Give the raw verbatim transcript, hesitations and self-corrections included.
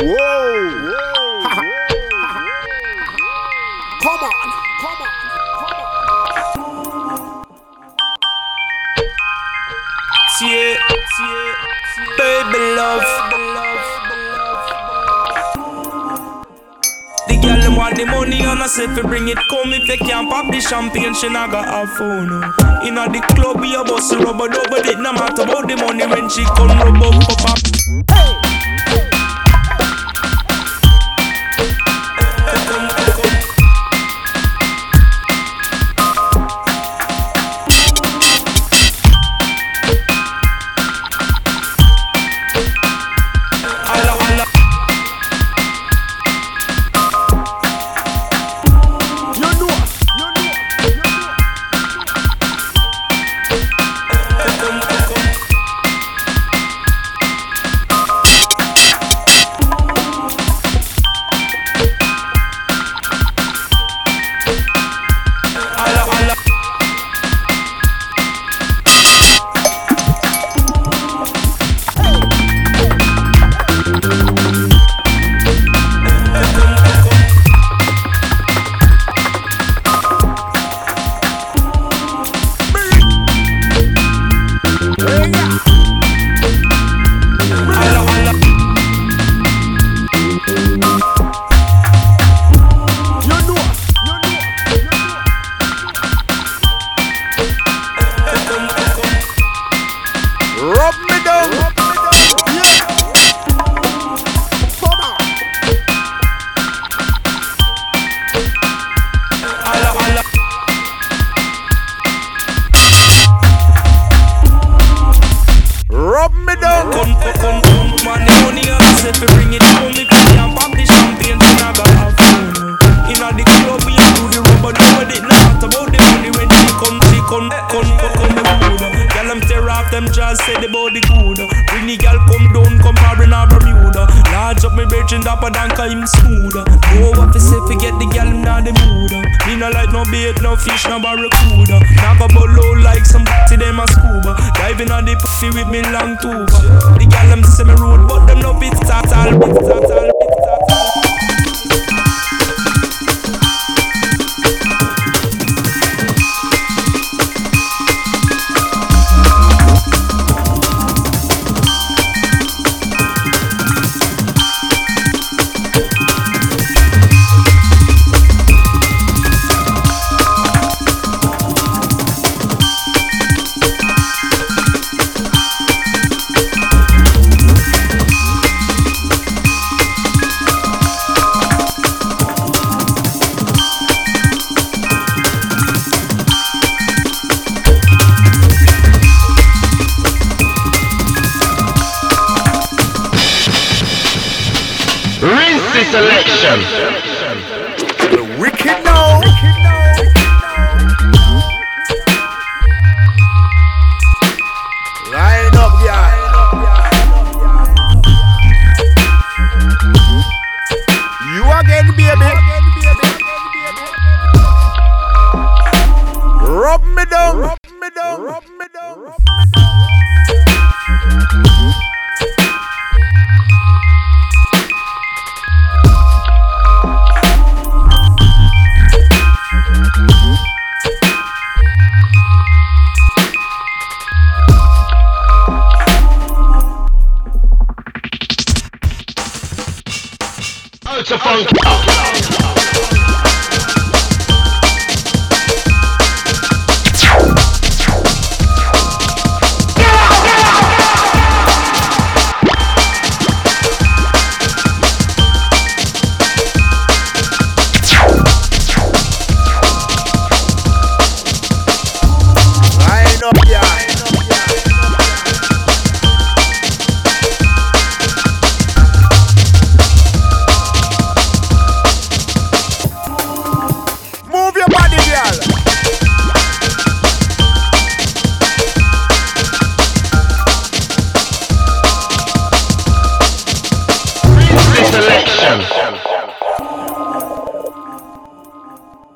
Whoa. Come on, come on, come on. Yeah, yeah, baby love. The girl them want the money and I say fi bring it come. If you can't pop the champagne, she not got have fun. Inna the club we a bust rubber double it. No matter about the money when she come rub up up up. Them just say the body good. Bring the girl come down, come parry na Bermuda. Large up me virgin dapper than him smooth. No what to say forget the girl him na the mood. Me no like no bait, no fish, no barracuda. Knock up low like some to them a scuba. Diving on the pussy with me long tuba. The girl them say me rude, but them no bit tat all bit tat all bit tat all. Selection. The wicked now. Line up, yeah. You again, baby. Rub me down. Rub me down. Rub me down. Rub me down. It's a funk.